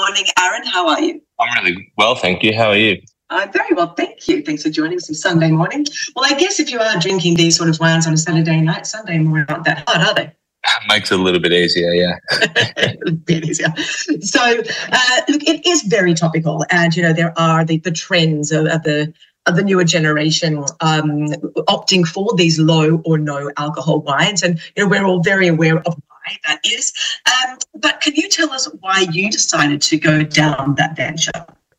morning, Aaron. How are you? I'm really well, thank you. How are you? I'm very well, thank you. Thanks for joining us on Sunday morning. Well, I guess if you are drinking these sort of wines on a Saturday night, Sunday morning aren't that hard, are they? Makes it a little bit easier, yeah. A little bit easier. So, look, it is very topical, and there are the trends of the newer generation opting for these low or no alcohol wines, and we're all very aware of why that is. But can you tell us why you decided to go down that venture?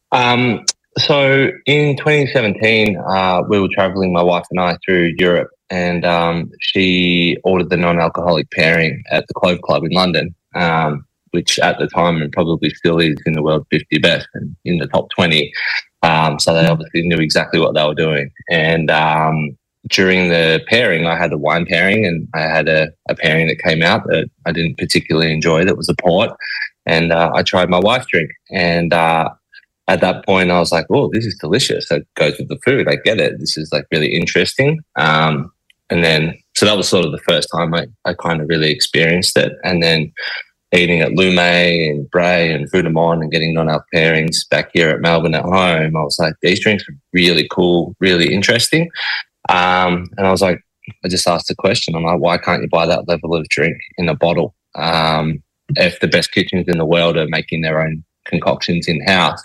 So in 2017, we were traveling, my wife and I, through Europe, and she ordered the non-alcoholic pairing at the Clove Club in London, which at the time and probably still is in the world 50 best and in the top 20. So they obviously knew exactly what they were doing. And during the pairing, I had a wine pairing, and I had a pairing that came out that I didn't particularly enjoy, that was a port. And I tried my wife's drink, and at that point, I was like, oh, this is delicious. It goes with the food. I get it. This is like really interesting. And then, so that was sort of the first time I kind of really experienced it. And then eating at Lume and Bray and Foodamon and getting non-alc pairings back here at Melbourne at home, I was like, these drinks are really cool, really interesting. And I was like, I just asked the question, I'm like, why can't you buy that level of drink in a bottle? If the best kitchens in the world are making their own concoctions in-house,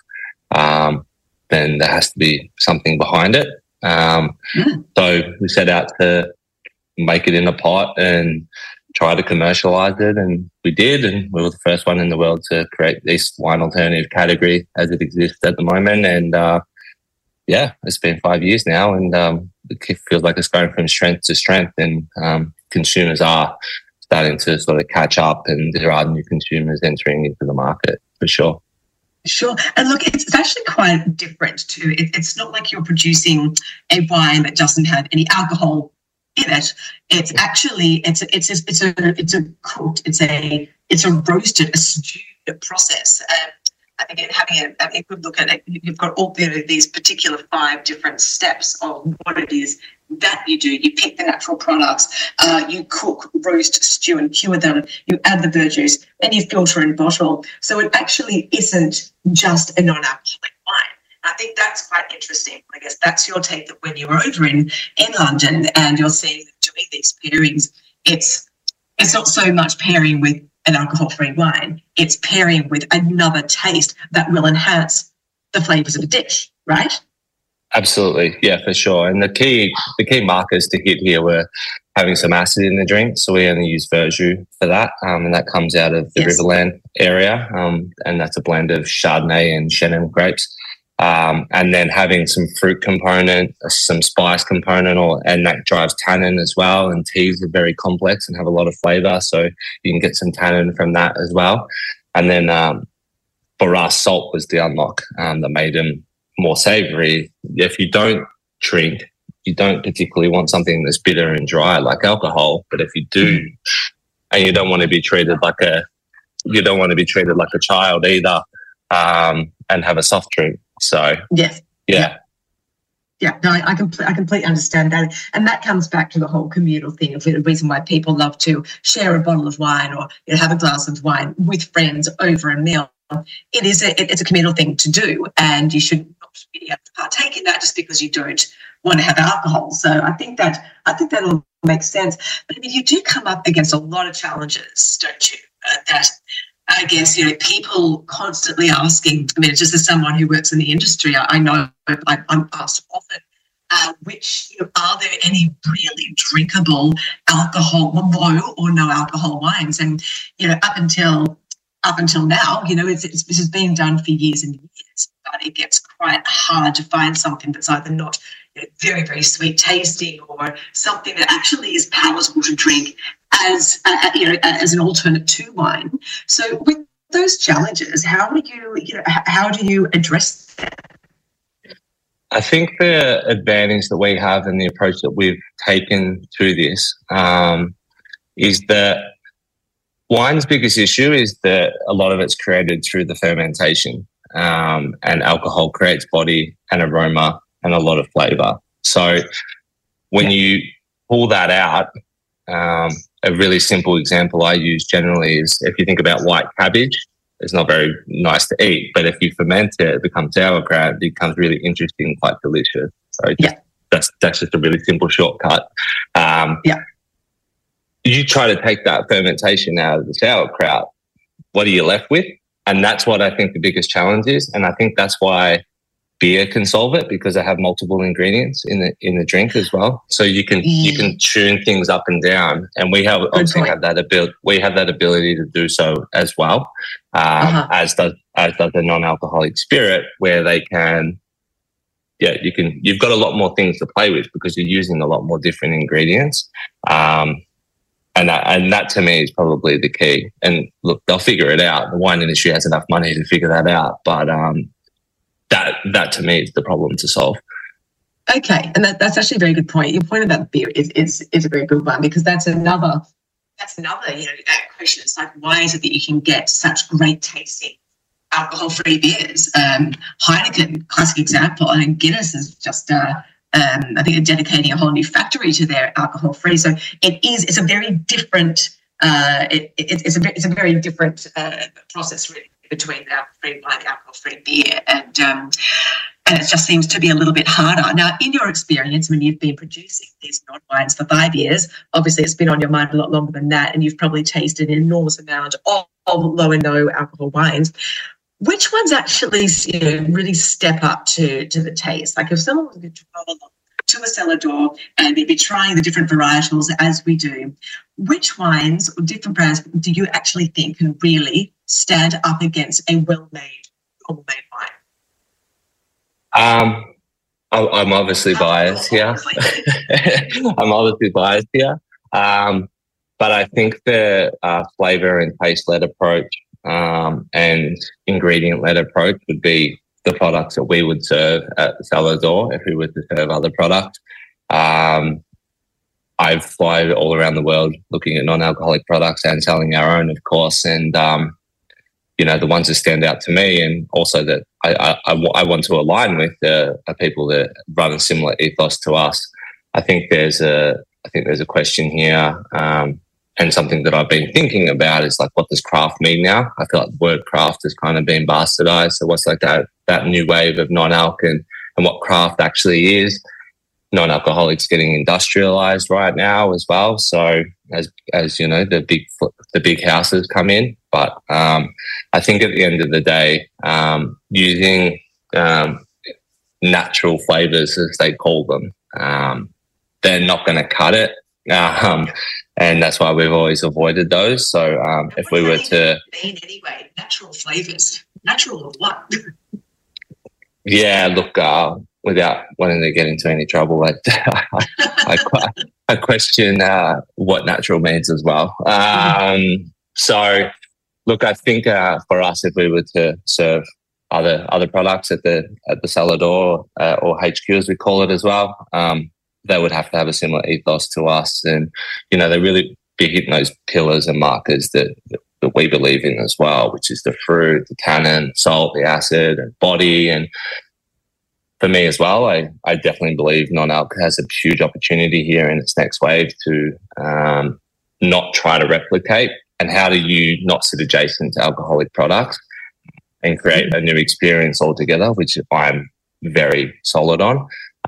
then there has to be something behind it. So we set out to make it in a pot and try to commercialize it, and we did, and we were the first one in the world to create this wine alternative category as it exists at the moment. And it's been 5 years now, and it feels like it's going from strength to strength, and consumers are starting to sort of catch up, and there are new consumers entering into the market for sure. Sure. And look, it's actually quite different too. It's not like you're producing a wine that doesn't have any alcohol in it. It's actually it's a cooked, it's a roasted, a stewed process. I think having a good look at it, you've got all these particular 5 different steps of what it is that you do. You pick the natural products, you cook, roast, stew and cure them, you add the verjuice, then you filter and bottle. So it actually isn't just a non-alcoholic wine. I think that's quite interesting. I guess that's your take, that when you're over in London and you're seeing them doing these pairings, it's not so much pairing with an alcohol-free wine, it's pairing with another taste that will enhance the flavours of a dish, right? Absolutely, yeah, for sure. And the key markers to hit here were having some acid in the drink. So we only use Verjus for that, and that comes out of the Riverland area, and that's a blend of Chardonnay and Chenin grapes. And then having some fruit component, some spice component, and that drives tannin as well. And teas are very complex and have a lot of flavour, so you can get some tannin from that as well. And then for us, salt was the unlock that made them more savoury. If you don't drink, you don't particularly want something that's bitter and dry like alcohol. But if you do, and you don't want to be treated like a child either, and have a soft drink. So yes, yeah. No, I completely understand that, and that comes back to the whole communal thing of the reason why people love to share a bottle of wine or have a glass of wine with friends over a meal. It's a communal thing to do, and you should not be able to partake in that just because you don't want to have alcohol. So I think that all makes sense. But I mean, you do come up against a lot of challenges, don't you? That I guess, people constantly asking, I mean, just as someone who works in the industry, I know I'm asked often, are there any really drinkable alcohol, low or no alcohol wines? And, up until now, this has been done for years and years, but it gets quite hard to find something that's either not very, very sweet tasting or something that actually is palatable to drink as an alternate to wine. So with those challenges, how do you address that? I think the advantage that we have and the approach that we've taken to this is that wine's biggest issue is that a lot of it's created through the fermentation, and alcohol creates body and aroma and a lot of flavour. So when you pull that out, a really simple example I use generally is if you think about white cabbage, it's not very nice to eat. But if you ferment it, it becomes sauerkraut. It becomes really interesting, quite delicious. So that's just a really simple shortcut. You try to take that fermentation out of the sauerkraut. What are you left with? And that's what I think the biggest challenge is. And I think that's why beer can solve it, because they have multiple ingredients in the drink as well. So you can tune things up and down. And we have that ability. We have that ability to do so as well, as does a non-alcoholic spirit, where they can. Yeah, you've got a lot more things to play with because you're using a lot more different ingredients. And that to me is probably the key. And look, they'll figure it out. The wine industry has enough money to figure that out. But that to me is the problem to solve. Okay, and that's actually a very good point. Your point about beer is a very good one, because that's another question. It's like, why is it that you can get such great tasting alcohol-free beers? Heineken, classic example, and Guinness is just. I think they're dedicating a whole new factory to their alcohol-free. So it's a very different. It's a very different process, really, between alcohol-free wine and alcohol-free beer, and it just seems to be a little bit harder. Now, in your experience, when you've been producing these non-wines for 5 years, obviously it's been on your mind a lot longer than that, and you've probably tasted an enormous amount of low and no alcohol wines. Which ones actually, really step up to the taste? Like if someone was going to go along to a cellar door and they'd be trying the different varietals as we do, which wines or different brands do you actually think can really stand up against a well-made, normal-made wine? I'm obviously biased here. But I think the flavour and taste-led approach and ingredient-led approach would be the products that we would serve at the cellar door if we were to serve other products. I've fly all around the world looking at non-alcoholic products and selling our own, of course, and the ones that stand out to me, and also that I want to align with are people that run a similar ethos to us. I think there's a question here. And something that I've been thinking about is like, what does craft mean now? I feel like the word craft has kind of been bastardized. So what's like that new wave of non-alc and what craft actually is? Non-alcoholic's getting industrialized right now as well. So as you know, the big houses come in. But I think at the end of the day, using natural flavors, as they call them, they're not going to cut it. And that's why we've always avoided those. So if we were to mean anyway, natural flavors, natural or what? Yeah, look, without wanting to get into any trouble, I question what natural means as well. So look, I think for us, if we were to serve other products at the cellar door or HQ as we call it as well, they would have to have a similar ethos to us, and they really be hitting those pillars and markers that we believe in as well, which is the fruit, the tannin, salt, the acid, and body. And for me as well, I definitely believe non-alc has a huge opportunity here in its next wave to not try to replicate. And how do you not sit adjacent to alcoholic products and create a new experience altogether, which I'm very solid on.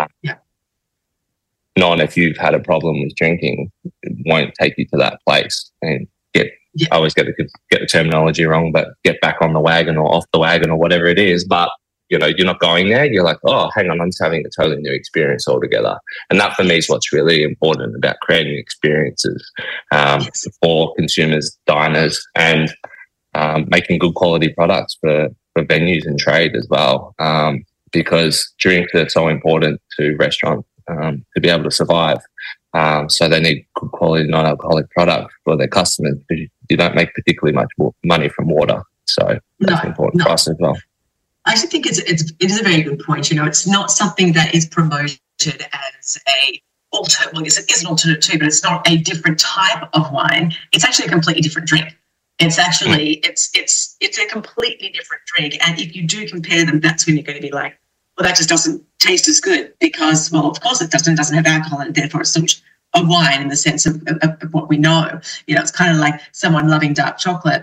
Not if you've had a problem with drinking, it won't take you to that place. And I always get the terminology wrong, but get back on the wagon or off the wagon or whatever it is. But you're not going there. You're like, oh, hang on, I'm just having a totally new experience altogether. And that for me is what's really important about creating experiences for consumers, diners, and making good quality products for venues and trade as well. Because drinks are so important to restaurants. To be able to survive. So they need good quality non-alcoholic product for their customers. You don't make particularly much money from water. So that's important for us as well. I actually think it is a very good point. It's not something that is promoted as a alternate. Well, it is an alternate too, but it's not a different type of wine. It's actually a completely different drink. It's actually it's a completely different drink. And if you do compare them, that's when you're going to be like, well, that just doesn't taste as good because, well, of course it doesn't have alcohol in it, therefore it's not a wine in the sense of what we know. It's kind of like someone loving dark chocolate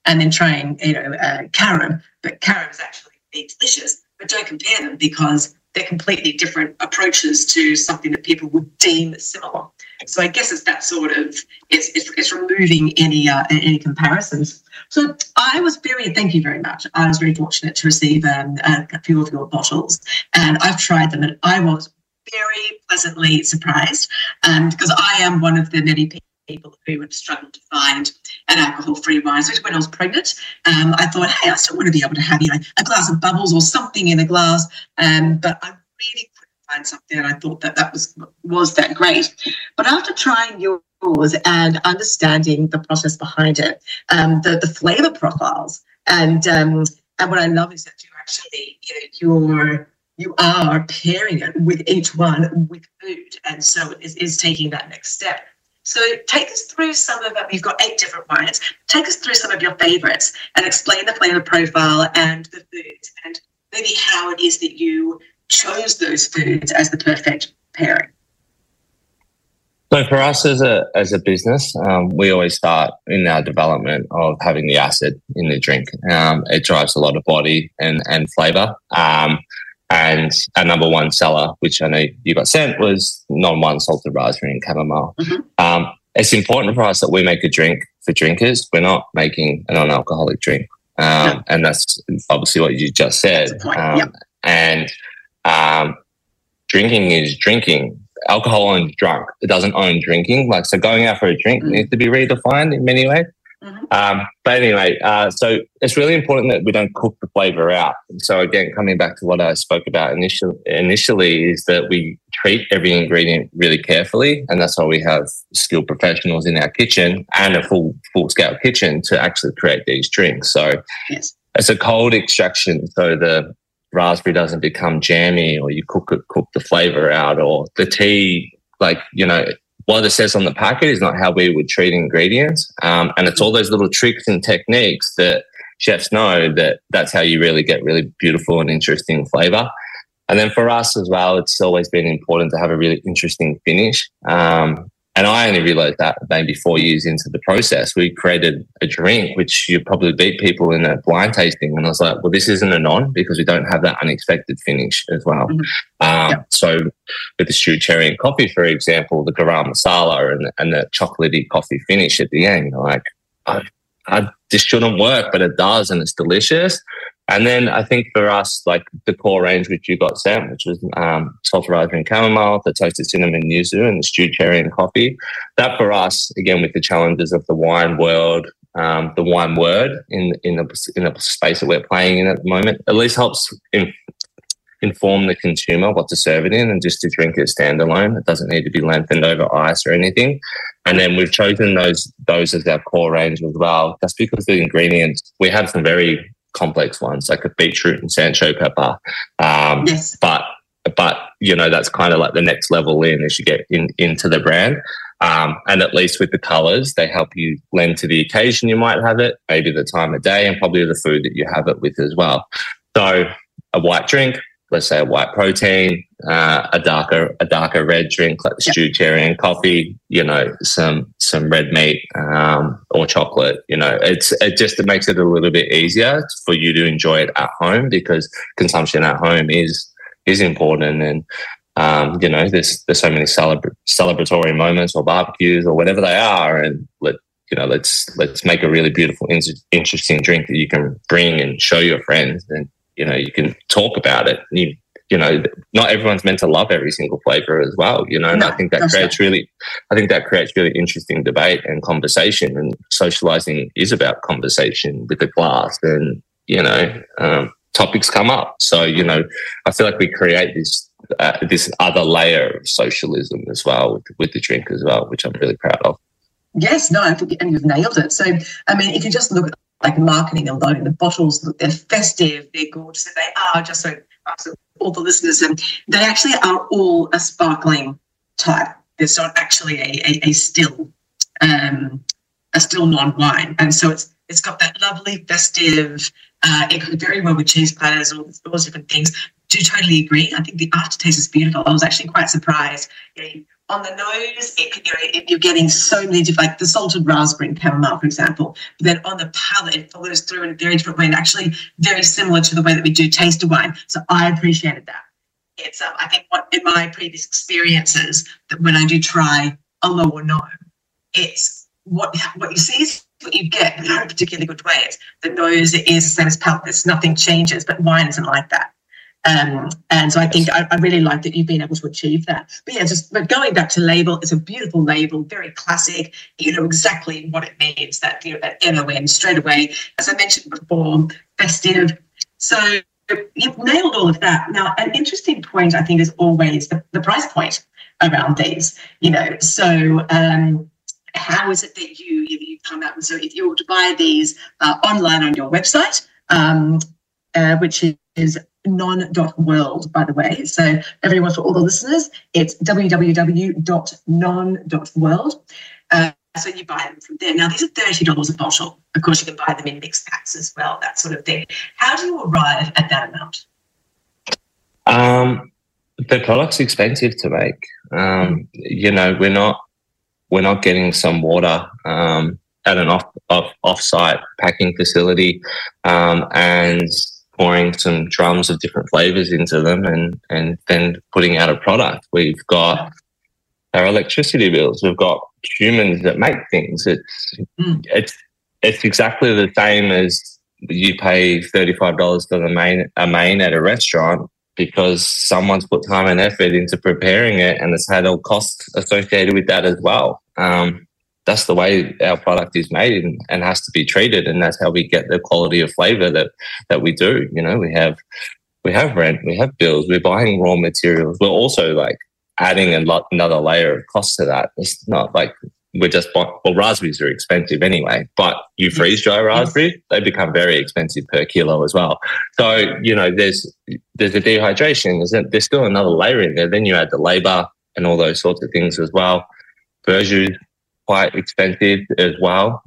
and then trying, carob. But carob is actually delicious. But don't compare them because they're completely different approaches to something that people would deem similar. So I guess it's that sort of it's removing any comparisons. So thank you very much. I was very fortunate to receive a few of your bottles, and I've tried them, and I was very pleasantly surprised because I am one of the many people who would struggle to find an alcohol-free wine. So when I was pregnant, I thought, hey, I still want to be able to have a glass of bubbles or something in a glass, but I really couldn't find something, and I thought that was that great. But after trying yours and understanding the process behind it, the flavour profiles, and what I love is that you actually, you are pairing it with each one with food, and so it is taking that next step. So take us through some of them. You've got 8 different wines. Take us through some of your favourites and explain the flavour profile and the foods, and maybe how it is that you chose those foods as the perfect pairing. So for us as a business, we always start in our development of having the acid in the drink. It drives a lot of body and flavour. And our number one seller, which I know you got sent, was non-wine salted raspberry and chamomile. Mm-hmm. It's important for us that we make a drink for drinkers. We're not making a non-alcoholic drink. And that's obviously what you just said. That's the point. Yep. And drinking is drinking. Alcohol owns drunk. It doesn't own drinking. So going out for a drink needs to be redefined in many ways. Mm-hmm. But anyway, so it's really important that we don't cook the flavour out. So again, coming back to what I spoke about initially is that we treat every ingredient really carefully, and that's why we have skilled professionals in our kitchen and a full-scale kitchen to actually create these drinks. So yes. It's a cold extraction, so the raspberry doesn't become jammy, or you cook the flavour out, or the tea, what it says on the packet is not how we would treat ingredients. And it's all those little tricks and techniques that chefs know that's how you really get really beautiful and interesting flavour. And then for us as well, it's always been important to have a really interesting finish. And I only realised that maybe 4 years into the process. We created a drink which you probably beat people in a blind tasting. And I was like, well, this isn't a non because we don't have that unexpected finish as well. Mm-hmm. So with the stewed cherry and coffee, for example, the garam masala and the chocolatey coffee finish at the end, this shouldn't work, but it does, and it's delicious. And then I think for us, the core range which you got sent, which was salted raspberry and chamomile, the toasted cinnamon yuzu, and the stewed cherry and coffee, that for us, again, with the challenges of the wine world, the wine word in the space that we're playing in at the moment, at least helps inform the consumer what to serve it in, and just to drink it standalone. It doesn't need to be lengthened over ice or anything. And then we've chosen those as our core range as well. That's because the ingredients, we have some very complex ones like a beetroot and Sancho pepper. Yes. But that's kind of like the next level in as you get into the brand. And at least with the colours, they help you lend to the occasion you might have it, maybe the time of day, and probably the food that you have it with as well. So a white drink, let's say a white protein, a darker red drink like the stewed cherry and coffee, some red meat or chocolate. It makes it a little bit easier for you to enjoy it at home, because consumption at home is important. And there's so many celebratory moments or barbecues or whatever they are, and let's make a really beautiful, interesting drink that you can bring and show your friends, and you can talk about it. Not everyone's meant to love every single flavor as well, and I think that creates really interesting debate and conversation, and socializing is about conversation with a glass, and topics come up. So I feel like we create this other layer of socialism as well with the drink as well, which I'm really proud of. Yes, no, I think and you've nailed it. So if you just look at marketing alone, the bottles, they're festive, they're gorgeous, they are just so all the listeners, and they actually are all a sparkling type. There's not actually a still non-wine, and so it's got that lovely festive. It goes very well with cheese platters, all those different things. Do totally agree. I think the aftertaste is beautiful. I was actually quite surprised. on the nose, you're getting so many different, like the salted raspberry and chamomile, for example. But then on the palate, it follows through in a very different way, and actually very similar to the way that we do taster wine. So I appreciated that. It's I think what in my previous experiences that when I do try a low or no, it's what you see is what you get in a particularly good way. It's the nose is the same as palate. It's nothing changes, but wine isn't like that. And so I think I really like that you've been able to achieve that. But yeah, but going back to label, it's a beautiful label, very classic. You know exactly what it means. That that NON straight away, as I mentioned before, festive. So you've nailed all of that. Now, an interesting point I think is always the price point around these. So. How is it that you come out? And so if you were to buy these online on your website, which is non.world, by the way. So everyone, for all the listeners, it's www.non.world. So you buy them from there. Now, these are $30 a bottle. Of course, you can buy them in mixed packs as well, that sort of thing. How do you arrive at that amount? The product's expensive to make. We're not getting some water at an off-site packing facility and pouring some drums of different flavors into them and then putting out a product. We've got our electricity bills. We've got humans that make things. It's exactly the same as you pay $35 for a main at a restaurant, because someone's put time and effort into preparing it and it's had all costs associated with that as well. That's the way our product is made and has to be treated, and that's how we get the quality of flavour that we do. We have rent, we have bills, we're buying raw materials. We're also like adding another layer of cost to that. It's not like we're just raspberries are expensive anyway, but you freeze dry raspberries, they become very expensive per kilo as well. So, there's a dehydration. There's still another layer in there. Then you add the labour and all those sorts of things as well. Verjus, quite expensive as well.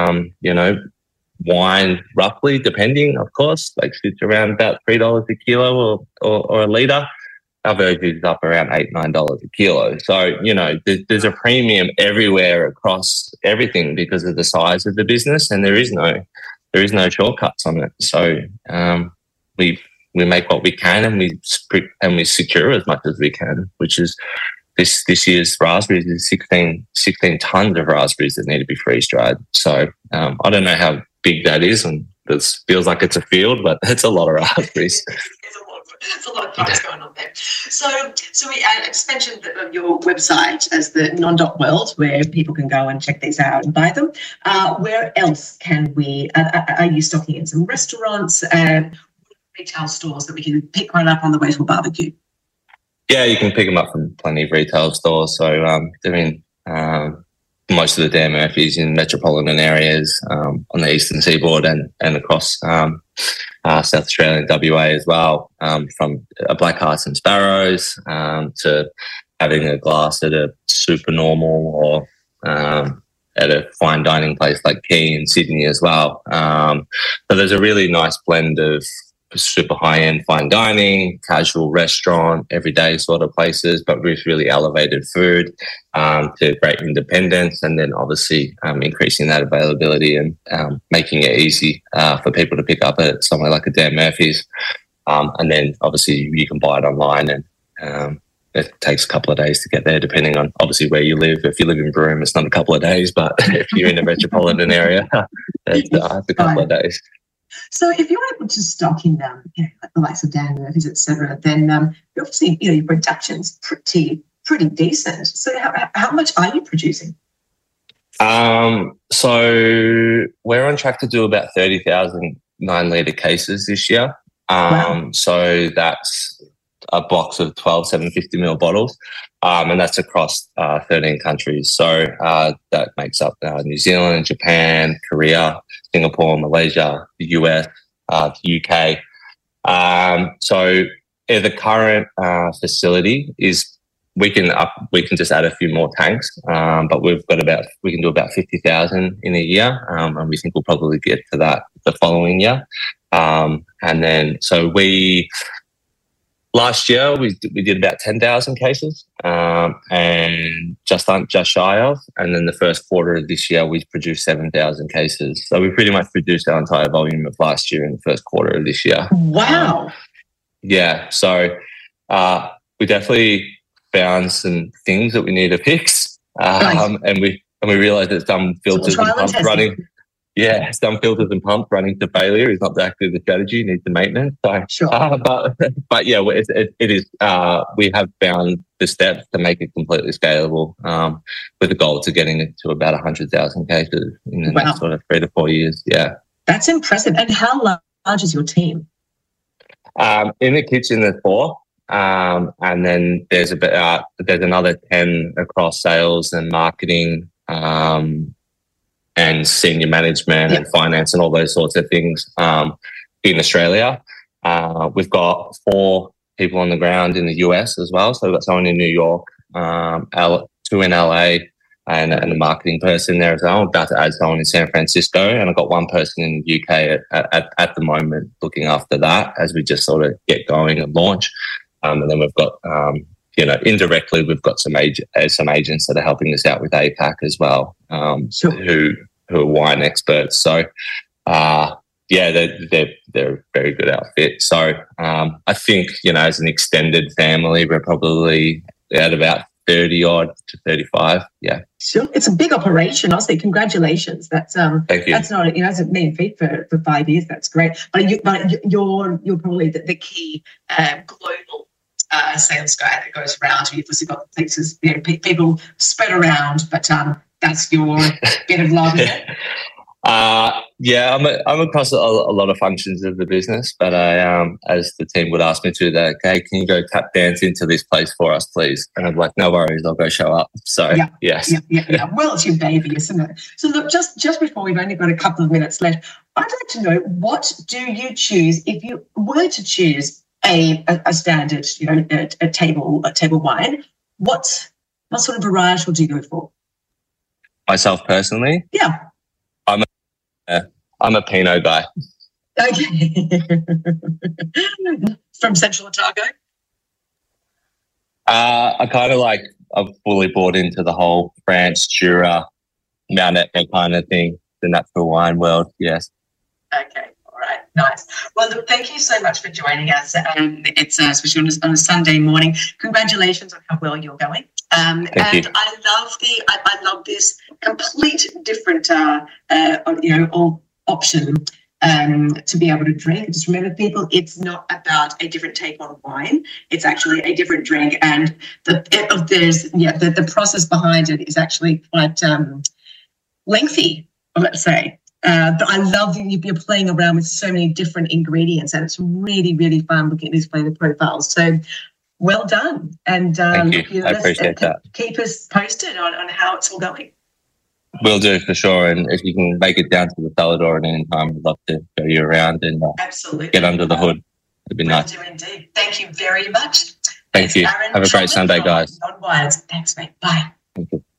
Wine, roughly, depending, of course, like sits around about $3 a kilo or a litre. Our verjus is up around $8-9 a kilo. So, there's a premium everywhere across everything because of the size of the business, and there is no shortcuts on it. So we make what we can, and we secure as much as we can, which is this year's raspberries is 16 tons of raspberries that need to be freeze dried. So I don't know how big that is, and this feels like it's a field, but it's a lot of raspberries. There's a lot of products going on there. So we just mentioned your website as the non.world, where people can go and check these out and buy them. Where else can we? Are you stocking in some restaurants and retail stores that we can pick one up on the way to a barbecue? Yeah, you can pick them up from plenty of retail stores. So most of the Dan Murphy's in metropolitan areas on the eastern seaboard and across South Australia and WA as well, from Black Hearts and Sparrows to having a glass at a super normal or at a fine dining place like Key in Sydney as well. So there's a really nice blend of super high-end fine dining, casual restaurant, everyday sort of places, but with really elevated food to great independence, and then obviously increasing that availability and making it easy for people to pick up at somewhere like a Dan Murphy's. And then obviously you can buy it online, and it takes a couple of days to get there, depending on obviously where you live. If you live in Broome, it's not a couple of days, but if you're in a metropolitan area, it's a couple of days. So if you're able to stock in like the likes of Dan Murphy's, et cetera, then obviously your production's pretty decent. So how much are you producing? So we're on track to do about 30,000 9-litre cases this year. Wow. So that's a box of 12 750ml bottles, and that's across 13 countries. So that makes up New Zealand, Japan, Korea, Singapore, Malaysia, the US, the UK. So the current facility is we can just add a few more tanks, but we can do about 50,000 in a year, and we think we'll probably get to that the following year. And then so Last year we did about 10,000 cases, and just shy of. And then the first quarter of this year we produced 7,000 cases. So we pretty much produced our entire volume of last year in the first quarter of this year. Wow. Yeah. So we definitely found some things that we need to fix, Nice. and we realized that some filters and pumps running. Yeah, some filters and pumps running to failure is not exactly the strategy. You need the maintenance. So, Sure. But yeah, it is. We have found the steps to make it completely scalable, with the goal to getting it to about 100,000 cases in the next sort of 3 to 4 years. Yeah, that's impressive. And how large is your team? In the kitchen, there's 4. And then there's another 10 across sales and marketing, and senior management and finance and all those sorts of things, in Australia. We've got 4 people on the ground in the US as well. So we've got someone in New York, 2 in LA, and a marketing person there as well. I'm about to add someone in San Francisco, and I've got 1 person in the UK at the moment looking after that as we just sort of get going and launch. And then we've got, indirectly, we've got some agents that are helping us out with APAC as well, who are wine experts. So, they're a very good outfit. So, I think, as an extended family, we're probably at about 30 odd to 35. Yeah. Sure. It's a big operation. I'll say congratulations. That's Thank you. That's not, it hasn't been feat for 5 years. That's great. But you're probably the key global sales guy that goes around. You've obviously got places, people spread around, but that's your bit of love, isn't it? I'm across a lot of functions of the business, but I, as the team would ask me to, okay, can you go tap dance into this place for us, please? And I'm like, no worries, I'll go show up. So yes. Yeah. Well, it's your baby, isn't it? So look, just before, we've only got a couple of minutes left, I'd like to know, what do you choose if you were to choose a standard, a table wine? What sort of varietal do you go for? Myself personally? Yeah. I'm a Pinot guy. Okay. From Central Otago? I kind of I've fully bought into the whole France, Jura, Mount Etna kind of thing, the natural wine world, yes. Okay. All right, nice. Well, look, thank you so much for joining us. It's especially on a Sunday morning. Congratulations on how well you're going. Thank you. I love this complete different option to be able to drink. Just remember, people, it's not about a different take on wine. It's actually a different drink, and the process behind it is actually quite lengthy, let's say. But I love that you're playing around with so many different ingredients, and it's really, really fun looking at these flavor profiles. So well done. And thank you. I appreciate that. Keep us posted on how it's all going. Will do, for sure. And if you can make it down to the Salvador at any time, I'd love to show you around and absolutely get under the hood. It'd be nice. Will do indeed. Thank you very much. Thank you. Aaron, have a great Sunday, guys. On Wines. Thanks, mate. Bye. Thank you.